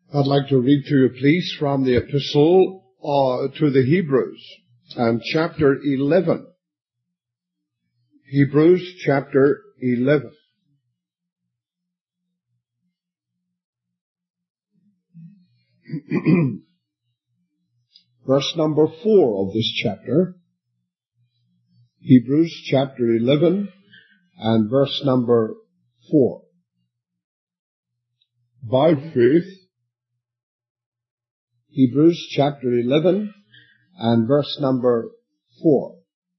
I'd like to read to you, please, from the Epistle to the Hebrews, and chapter 11. Hebrews chapter 11. Verse number 4 of this chapter. Hebrews chapter 11 and verse number 4. By faith, Hebrews chapter 11 and verse number 4.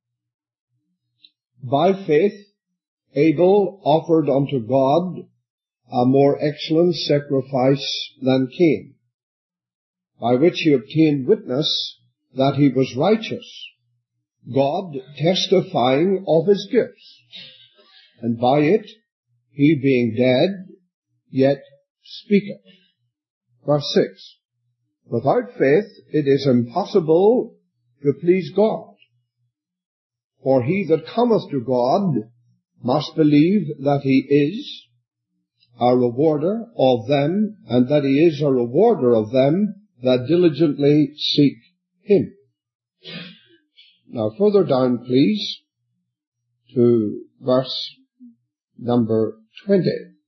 By faith, Abel offered unto God a more excellent sacrifice than Cain, by which he obtained witness that he was righteous, God testifying of his gifts, and by it he being dead yet speaketh. Verse 6. Without faith it is impossible to please God. For he that cometh to God must believe that he is a rewarder of them, and that he is a rewarder of them that diligently seek him. Now further down, please, to verse number 20.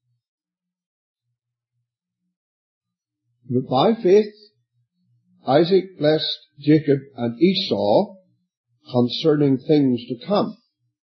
By faith, Isaac blessed Jacob and Esau concerning things to come.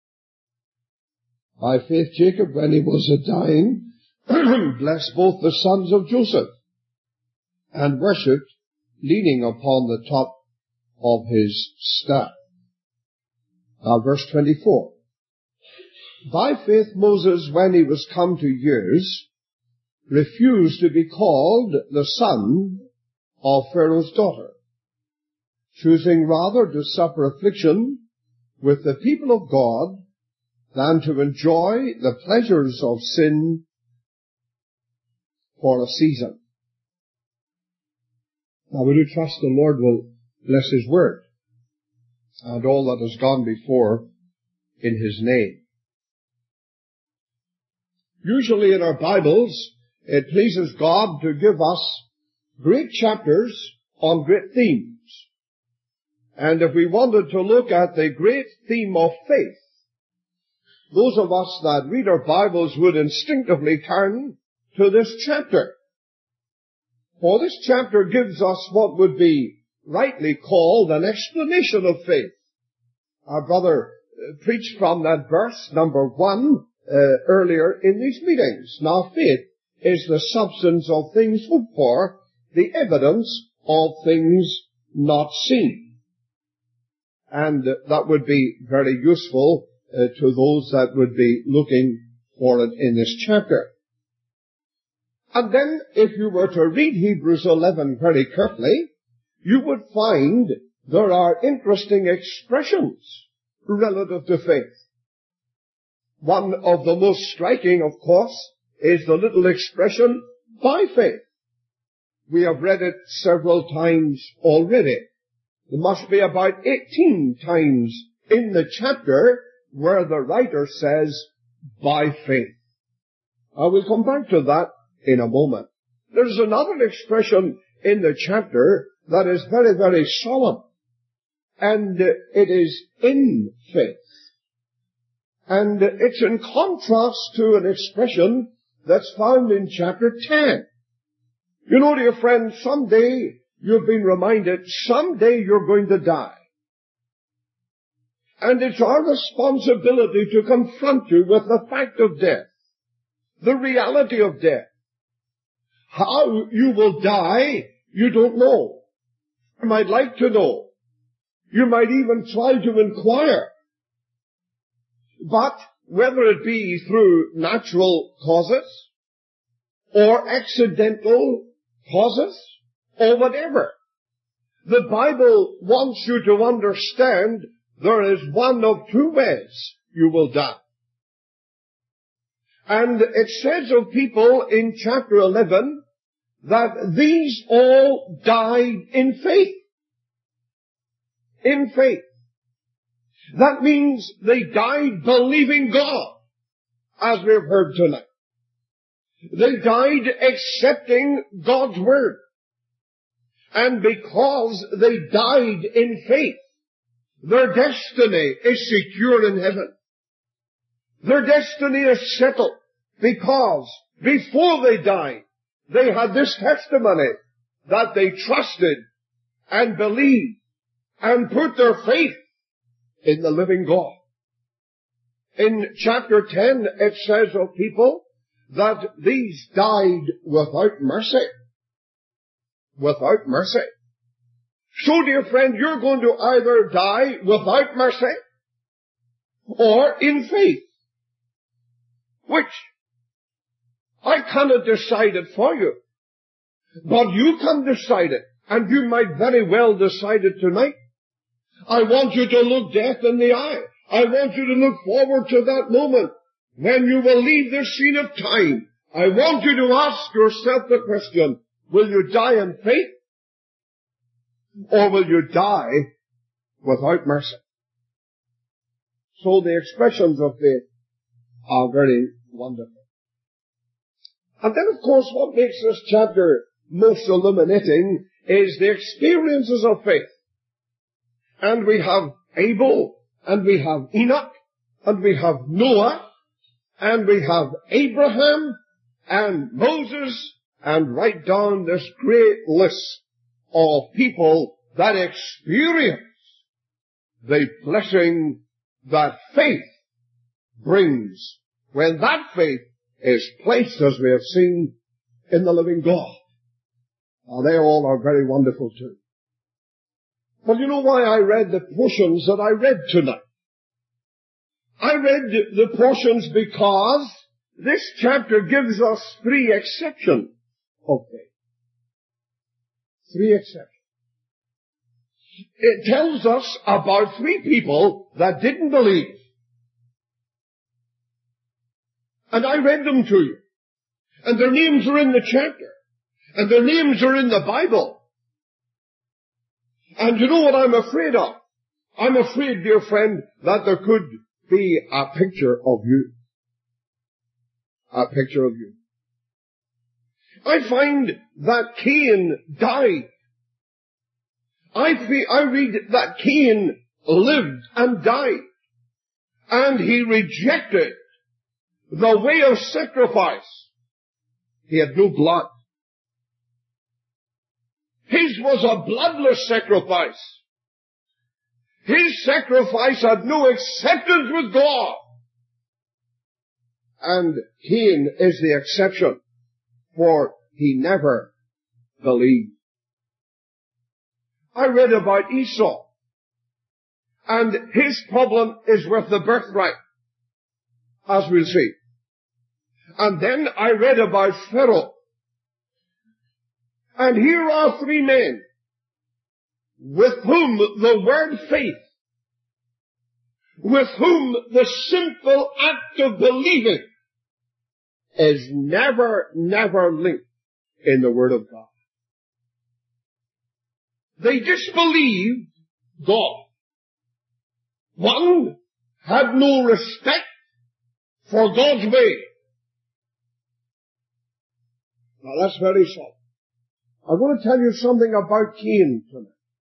By faith, Jacob, when he was a-dying, blessed both the sons of Joseph, and worshipped, leaning upon the top of his staff. Verse 24. By faith, Moses, when he was come to years, refused to be called the son of Pharaoh's daughter, choosing rather to suffer affliction with the people of God than to enjoy the pleasures of sin for a season. Now we do trust the Lord will bless His word and all that has gone before in His name. Usually in our Bibles, it pleases God to give us great chapters on great themes. And if we wanted to look at the great theme of faith, those of us that read our Bibles would instinctively turn to this chapter. For this chapter gives us what would be rightly called an explanation of faith. Our brother preached from that verse, number 1, earlier in these meetings. Now faith is the substance of things hoped for, the evidence of things not seen. And that would be very useful to those that would be looking for it in this chapter. And then, if you were to read Hebrews 11 very carefully, you would find there are interesting expressions relative to faith. One of the most striking, of course, is the little expression, by faith. We have read it several times already. There must be about 18 times in the chapter where the writer says, by faith. I will come back to that in a moment. There's another expression in the chapter that is very, very solemn, and it is in faith. And it's in contrast to an expression that's found in chapter 10. You know, dear friend, someday you've been reminded, someday you're going to die. And it's our responsibility to confront you with the fact of death, the reality of death. How you will die, you don't know. You might like to know. You might even try to inquire. But whether it be through natural causes or accidental causes or whatever, the Bible wants you to understand there is one of two ways you will die. And it says of people in chapter 11 that these all died in faith. In faith. That means they died believing God, as we've heard tonight. They died accepting God's word. And because they died in faith, their destiny is secure in heaven. Their destiny is settled because before they died, they had this testimony that they trusted and believed and put their faith in the living God. In chapter 10, it says of people that these died without mercy. Without mercy. So, dear friend, you're going to either die without mercy or in faith. Which? I cannot decide it for you. But you can decide it. And you might very well decide it tonight. I want you to look death in the eye. I want you to look forward to that moment when you will leave this scene of time. I want you to ask yourself the question, will you die in faith? Or will you die without mercy? So the expressions of faith are very wonderful. And then, of course, what makes this chapter most illuminating is the experiences of faith. And we have Abel, and we have Enoch, and we have Noah, and we have Abraham, and Moses, and right down this great list of people that experience the blessing that faith brings when that faith is placed, as we have seen, in the living God. Now, they all are very wonderful too. Well, you know why I read the portions that I read tonight? I read the portions because this chapter gives us three exceptions of faith. Three exceptions. It tells us about three people that didn't believe. And I read them to you. And their names are in the chapter. And their names are in the Bible. And you know what I'm afraid of? I'm afraid, dear friend, that there could be a picture of you. A picture of you. I find that Cain died. I read that Cain lived and died. And he rejected the way of sacrifice. He had no blood. His was a bloodless sacrifice. His sacrifice had no acceptance with God. And Cain is the exception, for he never believed. I read about Esau, and his problem is with the birthright, as we'll see. And then I read about Pharaoh. And here are three men with whom the word faith, with whom the simple act of believing is never linked in the Word of God. They disbelieved God. One had no respect for God's way. Now that's very soft. I want to tell you something about Cain tonight.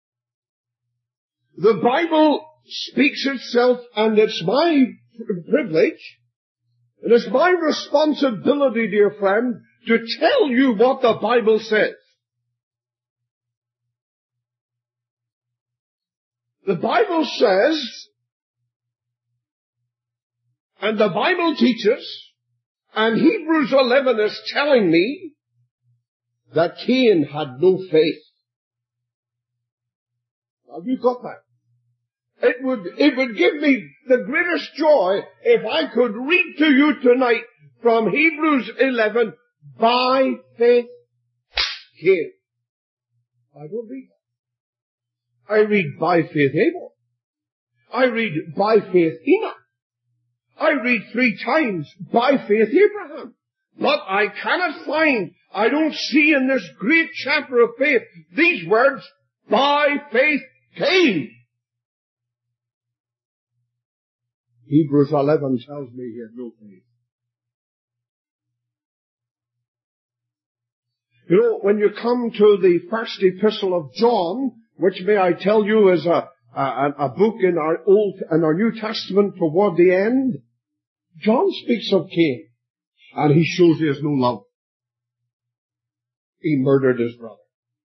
The Bible speaks itself, and it's my privilege, and it's my responsibility, dear friend, to tell you what the Bible says. The Bible says, and the Bible teaches, and Hebrews 11 is telling me, that Cain had no faith. Have you got that? It would give me the greatest joy if I could read to you tonight from Hebrews 11, by faith Cain. I don't read that. I read by faith Abel. I read by faith Enoch. I read 3 times by faith Abraham. But I cannot find, I don't see in this great chapter of faith these words, by faith Cain. Hebrews 11 tells me he had no faith. You know, when you come to the first epistle of John, which may I tell you is a book in our New Testament toward the end, John speaks of Cain, and he shows he has no love. He murdered his brother.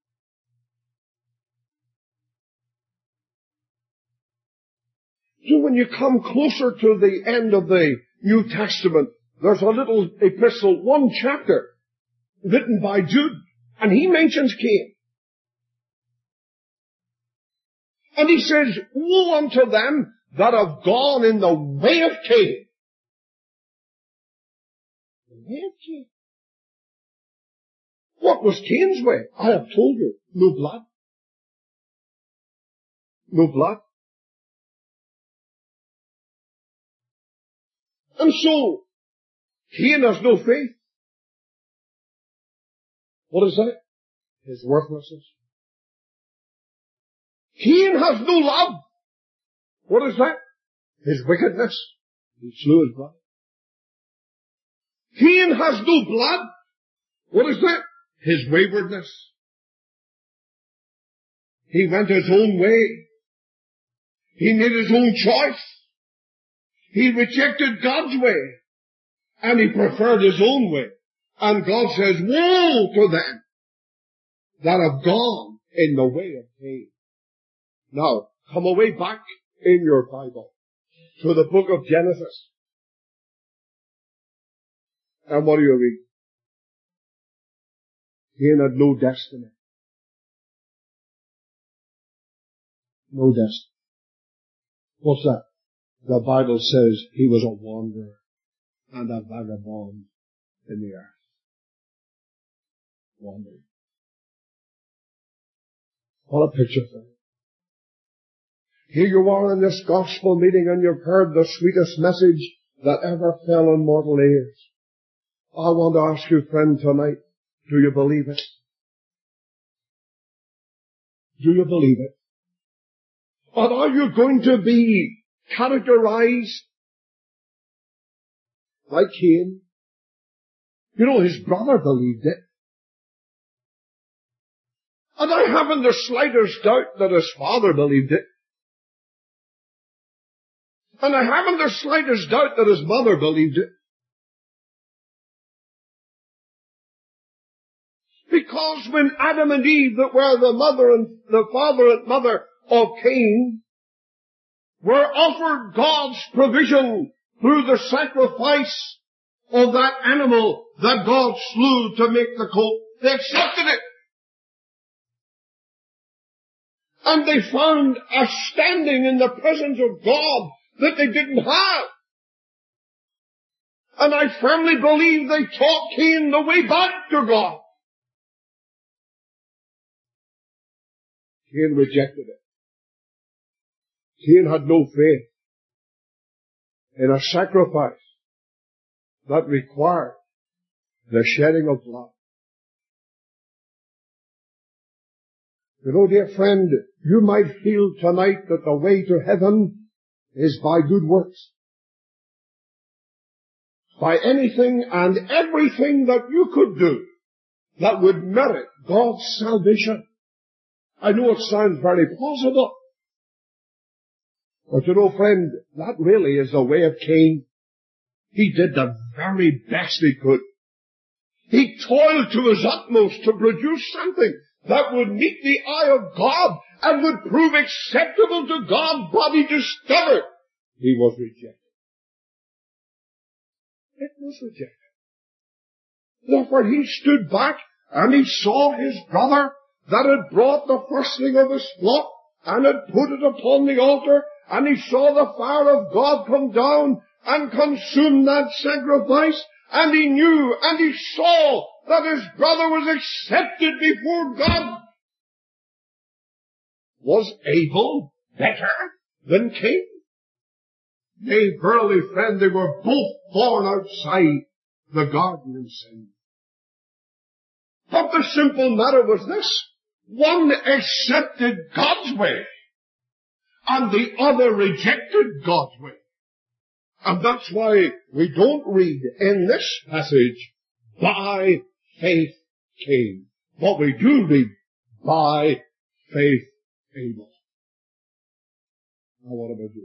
So when you come closer to the end of the New Testament, there's a little epistle, one chapter, written by Jude, and he mentions Cain. And he says, woe unto them that have gone in the way of Cain. The way of Cain. What was Cain's way? I have told you, no blood. No blood. And so, Cain has no faith. What is that? His worthlessness. Cain has no love. What is that? His wickedness. He slew his brother. Cain has no blood. What is that? His waywardness. He went his own way. He made his own choice. He rejected God's way. And he preferred his own way. And God says, woe to them that have gone in the way of Cain. Now, come away back in your Bible to the book of Genesis. And what do you read? Cain had no destiny. No destiny. What's that? The Bible says he was a wanderer and a vagabond in the earth. Wandering. What a picture for you. Here you are in this gospel meeting and you've heard the sweetest message that ever fell on mortal ears. I want to ask you, friend, tonight, do you believe it? Do you believe it? And are you going to be characterized like Cain? You know, his brother believed it. And I haven't the slightest doubt that his father believed it. And I haven't the slightest doubt that his mother believed it. Because when Adam and Eve, that were the mother and the father and mother of Cain, were offered God's provision through the sacrifice of that animal that God slew to make the coat, they accepted it. And they found a standing in the presence of God that they didn't have. And I firmly believe they taught Cain the way back to God. Cain rejected it. Cain had no faith in a sacrifice that required the shedding of blood. You know, dear friend, you might feel tonight that the way to heaven is by good works. By anything and everything that you could do that would merit God's salvation. I know it sounds very plausible. But you know, friend, that really is the way of Cain. He did the very best he could. He toiled to his utmost to produce something that would meet the eye of God and would prove acceptable to God, but he discovered he was rejected. It was rejected. Therefore he stood back and he saw his brother that had brought the firstling of his flock and had put it upon the altar, and he saw the fire of God come down and consume that sacrifice, and he knew and he saw that his brother was accepted before God. Was Abel better than Cain? Nay, verily, friend, they were both born outside the garden in sin. But the simple matter was this: one accepted God's way, and the other rejected God's way. And that's why we don't read in this passage, by faith Cain. But we do read, by faith Abel. Now what about you?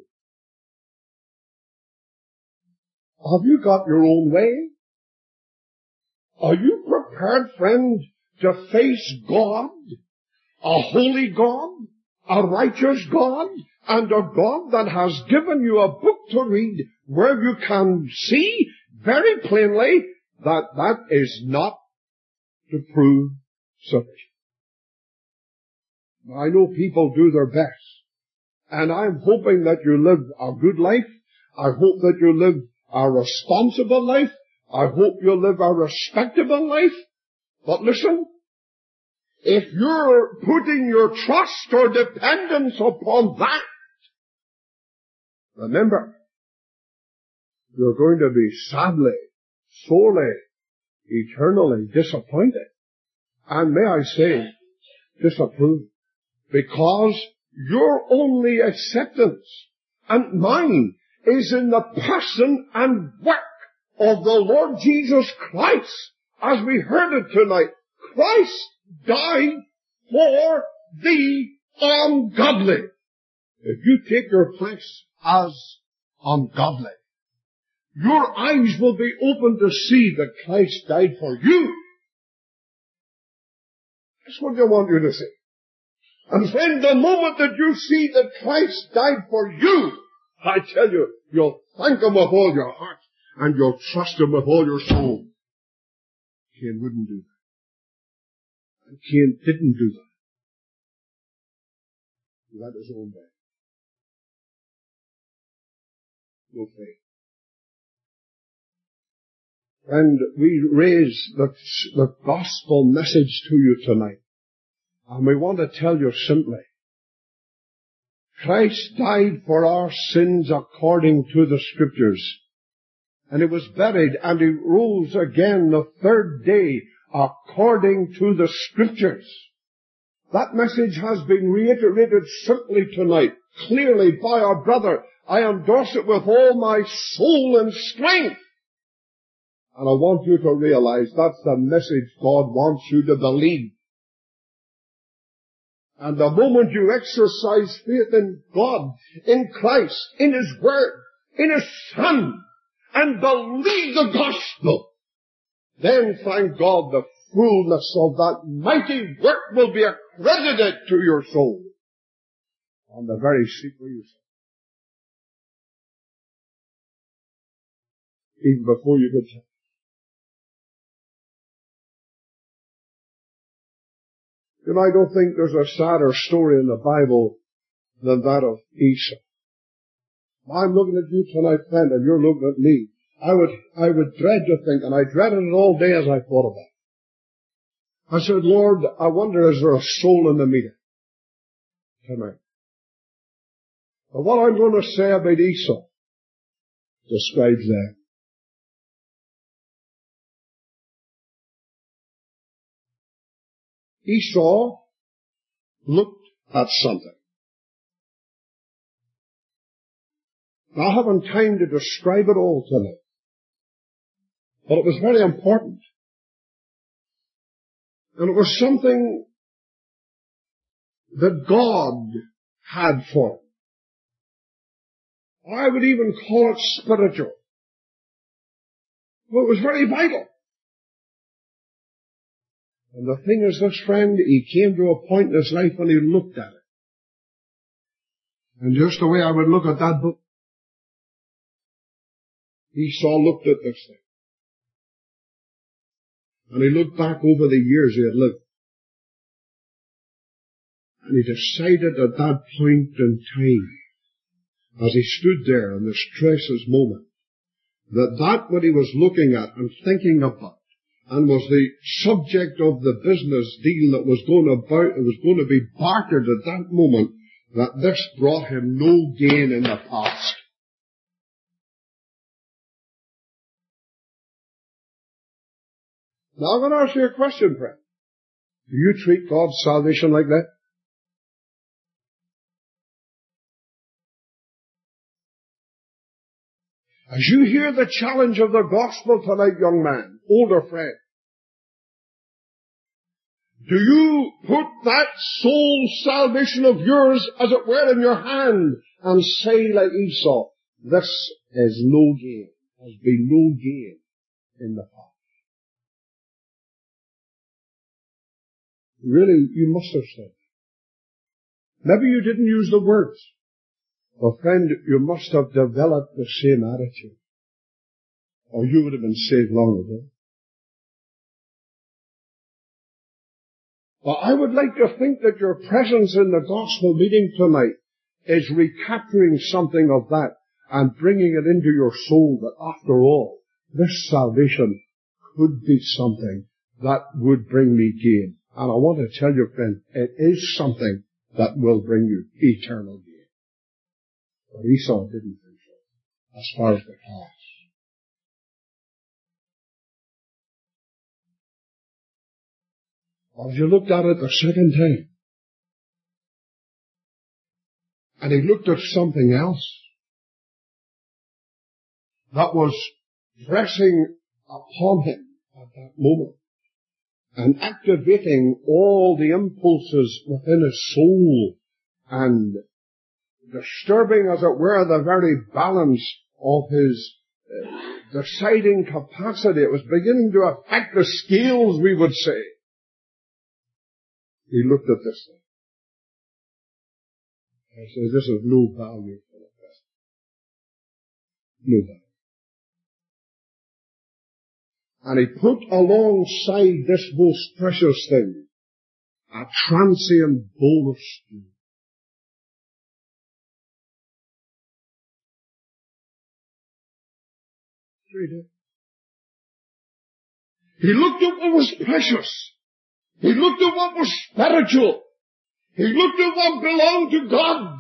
Have you got your own way? Are you prepared, friend, to face God? A holy God? A righteous God? And a God that has given you a book to read where you can see very plainly that that is not to prove sufficient. I know people do their best, and I'm hoping that you live a good life. I hope that you live a responsible life. I hope you live a respectable life. But listen, if you're putting your trust or dependence upon that, remember, you're going to be sadly, sorely, eternally disappointed. And may I say, disapproved. Because your only acceptance and mine is in the person and work of the Lord Jesus Christ. As we heard it tonight, Christ died for the ungodly. If you take your place as ungodly, your eyes will be open to see that Christ died for you. That's what I want you to see. And friend, the moment that you see that Christ died for you, I tell you, you'll thank Him with all your heart, and you'll trust Him with all your soul. Cain wouldn't do that. And Cain didn't do that. He had his own way. No faith. And we raise the gospel message to you tonight. And we want to tell you simply, Christ died for our sins according to the Scriptures. And He was buried, and He rose again the third day according to the Scriptures. That message has been reiterated simply tonight, clearly by our brother. I endorse it with all my soul and strength. And I want you to realize that's the message God wants you to believe. And the moment you exercise faith in God, in Christ, in His Word, in His Son, and believe the gospel, then thank God the fullness of that mighty work will be accredited to your soul on the very seat where you sit. Even before you get to. You know, I don't think there's a sadder story in the Bible than that of Esau. I'm looking at you tonight, friend, and you're looking at me. I would dread to think, and I dreaded it all day as I thought of it. I said, Lord, I wonder is there a soul in the meeting tonight? But what I'm going to say about Esau describes them. Esau looked at something. I haven't time to describe it all tonight, but it was very important. And it was something that God had for him. I would even call it spiritual. But it was very vital. And the thing is this, friend, he came to a point in his life when he looked at it. And just the way I would look at that book, Esau looked at this thing. And he looked back over the years he had lived. And he decided at that point in time, as he stood there in this crisis moment, that what he was looking at and thinking about, and was the subject of the business deal that was going about, it was going to be bartered at that moment, that this brought him no gain in the past. Now I'm going to ask you a question, friend. Do you treat God's salvation like that? As you hear the challenge of the gospel tonight, young man, older friend, Do you put that soul salvation of yours, as it were, in your hand and say like Esau, this is no gain, has been no gain in the past? Really, you must have said. Maybe you didn't use the words. But friend, you must have developed the same attitude, or you would have been saved long ago. Well, I would like to think that your presence in the gospel meeting tonight is recapturing something of that and bringing it into your soul, that after all, this salvation could be something that would bring me gain. And I want to tell you, friend, it is something that will bring you eternal gain. But Esau didn't think so, as far as the past. As you looked at it the second time, and he looked at something else that was pressing upon him at that moment and activating all the impulses within his soul and disturbing, as it were, the very balance of his deciding capacity. It was beginning to affect the scales, we would say. He looked at this thing. He says, this is no value for the present. No value. And he put alongside this most precious thing a transient bowl of stew. He looked at what was precious. He looked at what was spiritual. He looked at what belonged to God.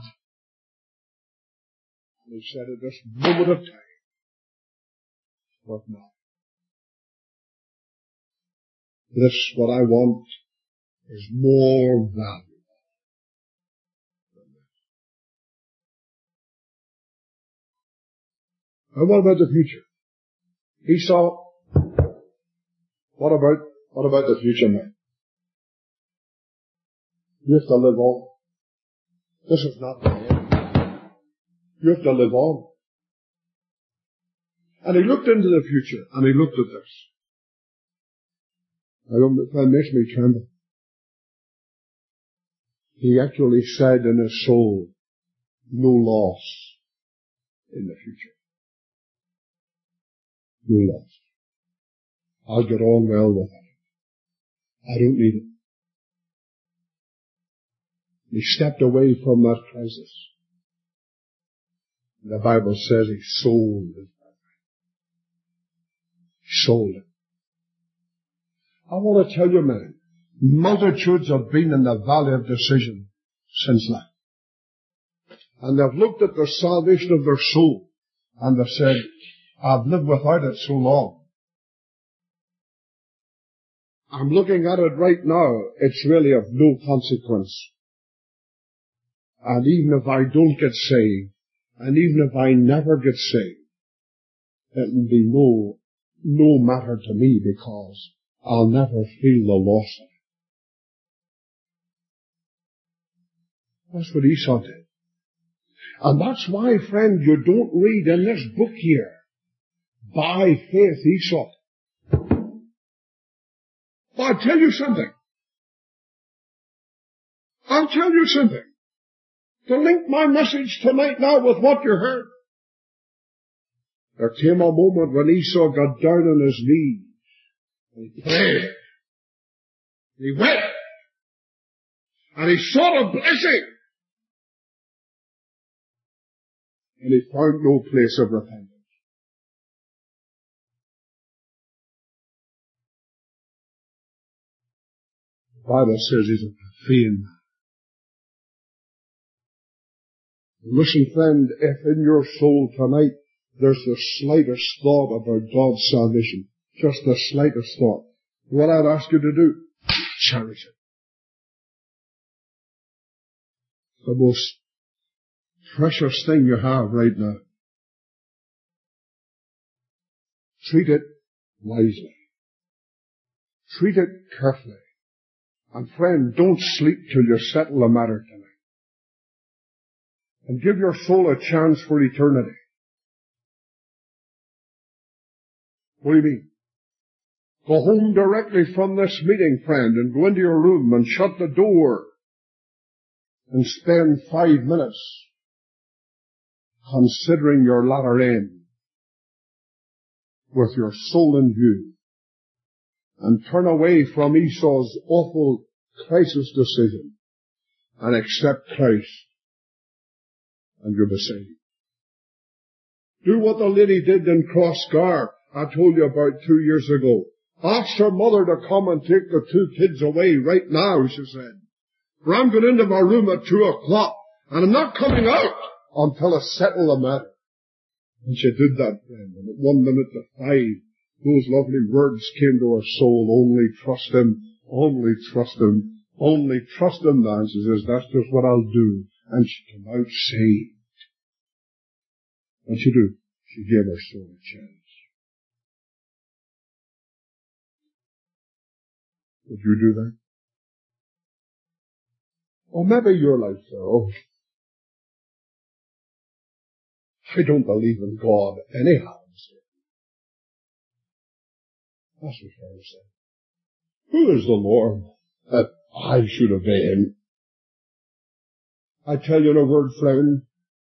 And he said, at this moment of time, what now? This, what I want, is more valuable than this. And what about the future? Esau, what about the future, man? You have to live on. This is not the end. You have to live on. And he looked into the future, and he looked at this. That makes me tremble. He actually said in his soul, no loss in the future. No loss. I'll get on well with it. I don't need it. He stepped away from that crisis. The Bible says he sold it. He sold it. I want to tell you, man, multitudes have been in the valley of decision since that. And they've looked at the salvation of their soul, and they've said, I've lived without it so long. I'm looking at it right now, it's really of no consequence. And even if I don't get saved, and even if I never get saved, it will be no matter to me, because I'll never feel the loss of it. That's what Esau did. And that's why, friend, you don't read in this book here, by faith Esau. I'll tell you something. To link my message tonight now with what you heard. There came a moment when Esau got down on his knees. He prayed. He wept. And he sought a blessing. And he found no place of repentance. The Bible says he's a profane man. Listen, friend, if in your soul tonight there's the slightest thought about God's salvation, just the slightest thought, what I'd ask you to do, cherish it. The most precious thing you have right now. Treat it wisely. Treat it carefully. And friend, don't sleep till you settle the matter tonight. And give your soul a chance for eternity. What do you mean? Go home directly from this meeting, friend, and go into your room and shut the door and spend 5 minutes considering your latter end with your soul in view, and turn away from Esau's awful crisis decision and accept Christ, and you'll be saved. Do what the lady did in Crossgar I told you about 2 years ago. Ask her mother to come and take the 2 kids away right now, she said. For I'm going into my room at 2 o'clock, and I'm not coming out until I settle the matter. And she did that, friend. And at 1 minute to 5, those lovely words came to her soul. Only trust Him. Only trust Him. Only trust Him. And she says, that's just what I'll do. And she came out saved. And she did. She gave her soul a chance. Would you do that? Or maybe you're like, oh, I don't believe in God anyhow. That's what Pharaoh said. Who is the Lord that I should obey Him? I tell you in a word, friend,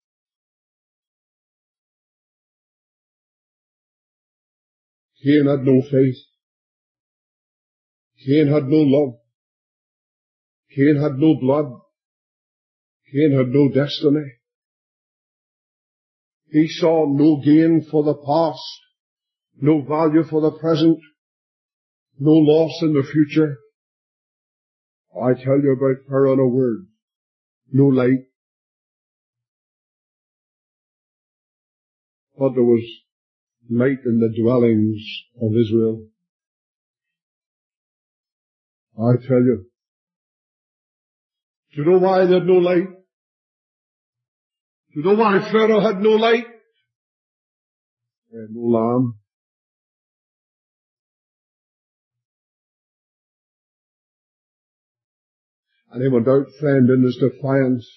Cain had no faith. Cain had no love. Cain had no blood. Cain had no destiny. He saw no gain for the past, no value for the present, no loss in the future. I tell you about Pharaoh in a word. No light. But there was light in the dwellings of Israel. I tell you. Do you know why they had no light? Do you know why Pharaoh had no light? He had no lamb. And he went out, friend, in his defiance.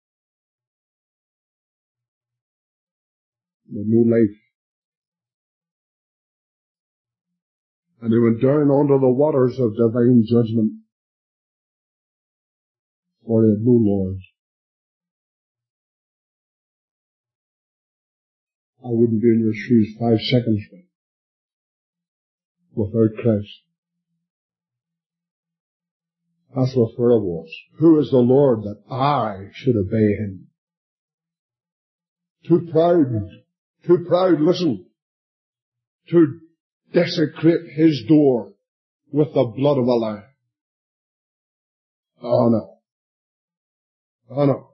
With no life. And he went down onto the waters of divine judgment. For he had no Lord. I wouldn't be in your shoes 5 seconds without Christ. That's what Pharaoh was. Who is the Lord that I should obey Him? Too proud, listen, to desecrate His door with the blood of a lamb. Oh no. Oh no.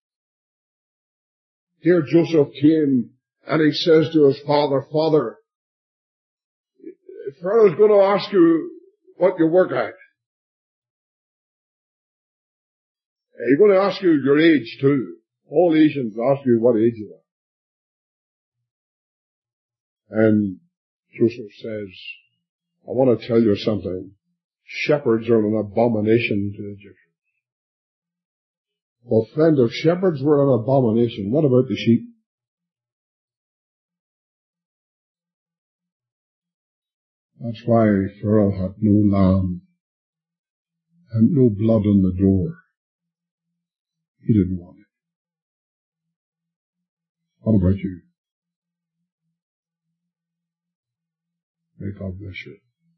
Dear Joseph came and he says to his father, Father, Pharaoh's going to ask you what you work at. He's going to ask you your age too. All Asians ask you what age you are. And Joseph says, I want to tell you something. Shepherds are an abomination to the Egyptians. Well, friend, if shepherds were an abomination, what about the sheep? That's why Pharaoh had no lamb and no blood on the door. He didn't want it. What about you? May God bless you.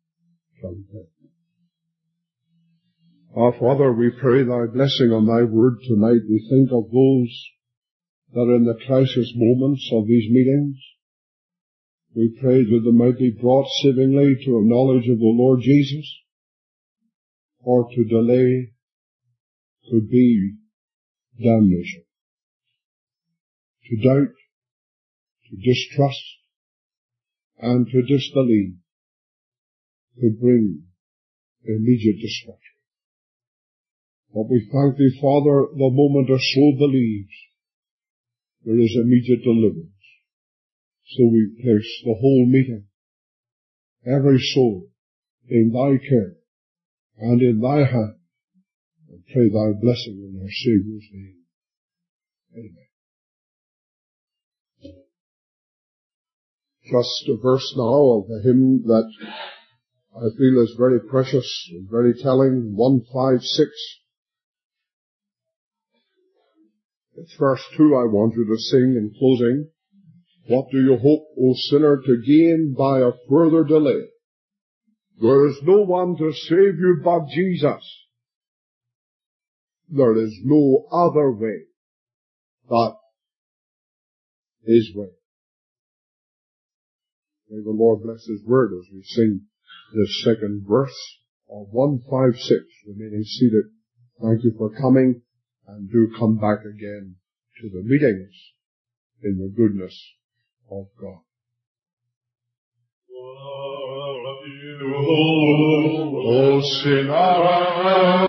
Our Father, we pray Thy blessing on Thy word tonight. We think of those that are in the crisis moments of these meetings. We pray that they might be brought savingly to a knowledge of the Lord Jesus, or to delay could be damnation. To doubt, to distrust, and to disbelieve could bring immediate destruction. But we thank Thee, Father, the moment a soul believes, there is immediate deliverance. So we place the whole meeting, every soul, in Thy care and in Thy hand, and pray thy blessing in our Saviour's name. Amen. Just a verse now of a hymn that I feel is very precious and very telling, 156. It's verse 2 I want you to sing in closing. What do you hope, O sinner, to gain by a further delay? There is no one to save you but Jesus. There is no other way but His way. May the Lord bless His word as we sing this second verse of 156, remaining seated. Thank you for coming, and do come back again to the meetings in the goodness of God. O sinner,